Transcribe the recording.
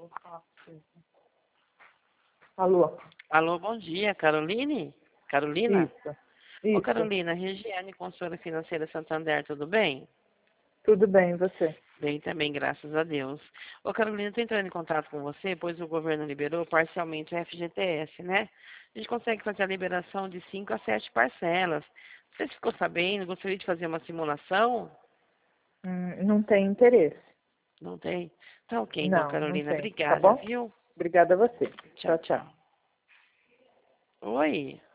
Alô? Alô, bom dia, Caroline? Carolina? Isso. Ô, Isso. Carolina, Regiane, consultora financeira Santander, tudo bem? Tudo bem, e você? Bem também, graças a Deus. Ô, Carolina, estou entrando em contato com você, pois o governo liberou parcialmente o FGTS, né? A gente consegue fazer a liberação de 5 a 7 parcelas. Você ficou sabendo? Gostaria de fazer uma simulação? Não tem interesse. Não tem? Tá ok, então, Não Carolina. tem. Tá Obrigada, bom? viu? Obrigada a você. Tchau, Tchau, tchau. tchau. Oi.